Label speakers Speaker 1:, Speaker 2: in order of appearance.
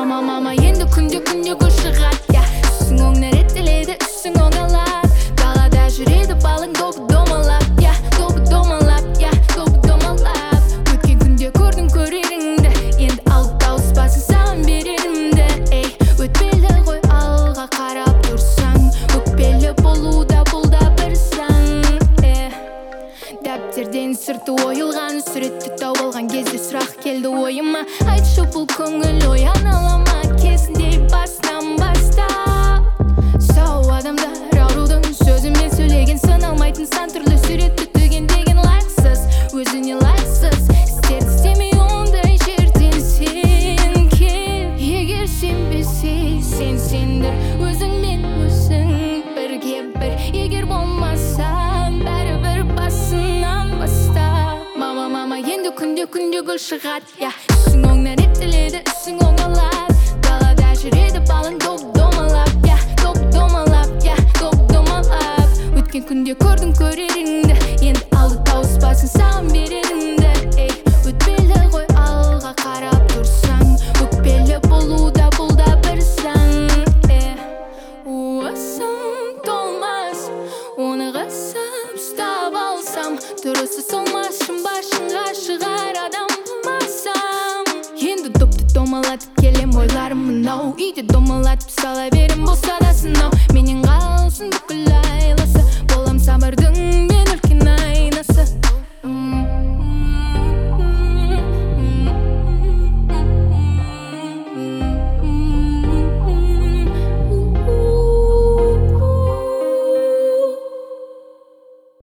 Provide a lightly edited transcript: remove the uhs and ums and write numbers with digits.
Speaker 1: Mama енді күнде гүл шығады, я. Үстің оңнан реттеледі, үстің оңалап. Далада жүреді балың домалап, я. Домалап, я, домалап. Өткен күнде көрдің көреріңді, енді алып тауыспасын саған берерімді. Ей, өтпелі ғой алға қарап тұрсаң, өкпелі болуда бұл да бір заң. Дәптерден сырты ойылған, суретті тауып алған кезде сұрақ келді ойыма. Айтшы бұл көңіл ояна ала ма, кезінде бастан бастап. Сау адамдар аурудың сөзімен сөйлеген, саналмайтын сан түрлі суретті түген деген лайықсыз, өзіне лайықсыз. Істерді істемей ондай жерден сен кел. Егер сенбесе сен сендір, өзіңмен өзің бірге бір. Егер болмасаң бәрібір басынан баста. Мама енді күнде гүл шығады, я. Үстің оңнан реттеледі, үстің оңалап. Далада жүреді балың домалап, я. Домалап, я, домалап. Өткен күнде көрдің көреріңді, енді алды тауыспасын саған берерімді. Ей, өтпелі ғой алға қарап тұрсаң, өкпелі болуда бұл да бір заң. Уысым толмас, оны қысып ұстап алсам, дұрысы солмасын башыңға шығар адам болмасам. Енді допты домалатып келем, ойларым мынау. Үйде домалатып